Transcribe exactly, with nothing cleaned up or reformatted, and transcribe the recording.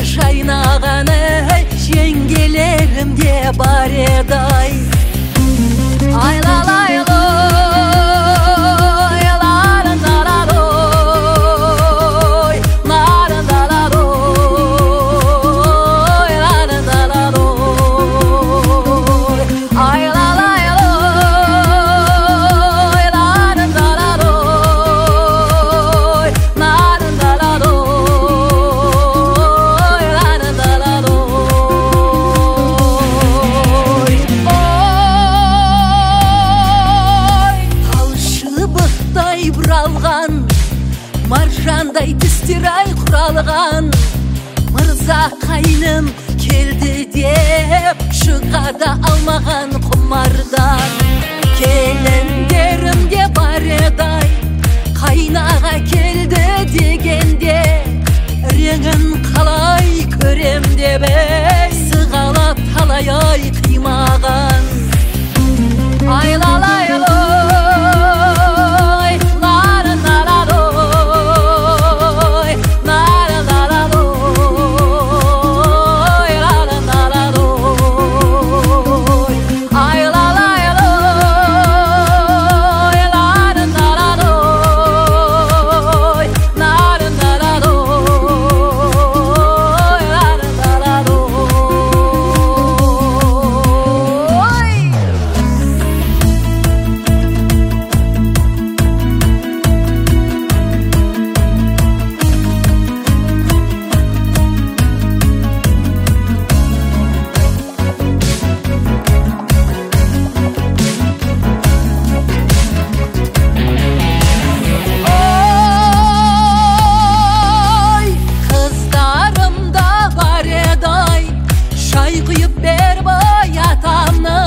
жайнаған ей, жеңгелерім де бар еді-ай. Айлалайлой, ларындаралой, ларындаралой, ларындаралой. Айлалайлой, ларындаралой, ларындаралой, ларындаралой. Талшыбықтай бұралған, маржандай тістер-ай құралған, мырза қайным келді деп шығада алмаған құмардан. Келіндерім де бар еді-ай, қайнаға келді дегенде, реңін қалай көрем деп ей, сығалап талай-ай қимаған. Айлалайлой, ларындаралой, ларындаралой, ларындаралой. Айлалайлой, ларындаралой, ларындаралой, ларындаралой. Ой, қыздарым да бар еді-ай, шай құйып бер бай атамның.